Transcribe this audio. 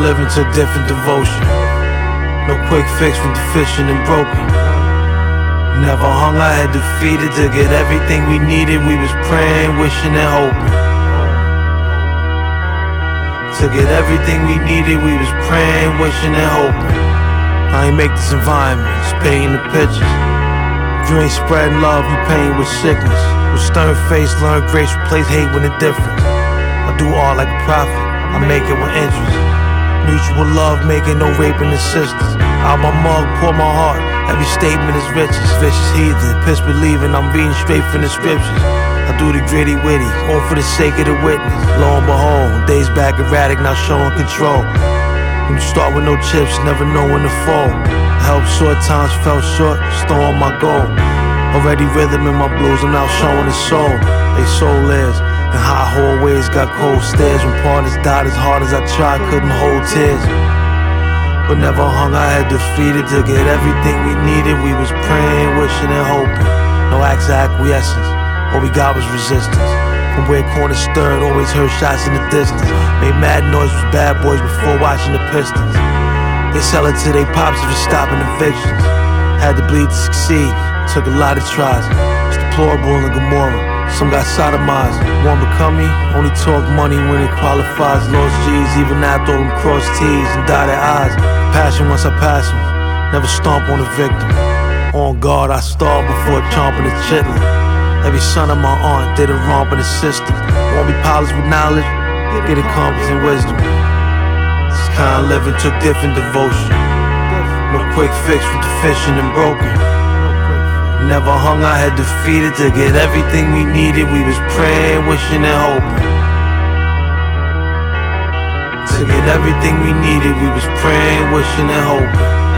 living took different devotion. No quick fix from deficient and broken. Never hung our head defeated to get everything we needed. We was praying, wishing and hoping. To get everything we needed, we was praying, wishing and hoping. I ain't make this environment, just painting the pictures. If you ain't spreading love, you pain with sickness. With stern face, learn grace, replace hate with indifference. I do all like a prophet, I make it with interest. Mutual love, making no raping the sisters. Out my mug, pour my heart, every statement is riches. Vicious heathen, piss believing, I'm reading straight from the scriptures. I do the gritty witty, all for the sake of the witness. Lo and behold, days back erratic, now showing control. When you start with no chips, never know when to fall. I helped short times, fell short, still on my goal. Already rhythm in my blues, I'm now showing the soul. They soul is, and high hallways got cold stairs. When partners died as hard as I tried, couldn't hold tears. But never hung our head defeated to get everything we needed. We was praying, wishing and hoping. No acts of acquiescence, all we got was resistance. From where corners stirred, always heard shots in the distance. Made mad noise with bad boys before watching the Pistons. They sell it to they pops if it's stopping evictions. Had to bleed to succeed, took a lot of tries. It's deplorable in Gomorrah, some got sodomized. Won't become me, only talk money when it qualifies. Lost G's even after all them crossed T's and dotted I's. Passion once I pass him, never stomp on the victim. On guard, I starve before chomping and chitlin'. Every son of my aunt did a romp in the system. Won't be polished with knowledge, get it confidence and wisdom. This kind of living took different devotion. No quick fix from deficient and broken. Never hung our head defeated to get everything we needed. We was praying, wishing and hoping. To get everything we needed, we was praying, wishing and hoping.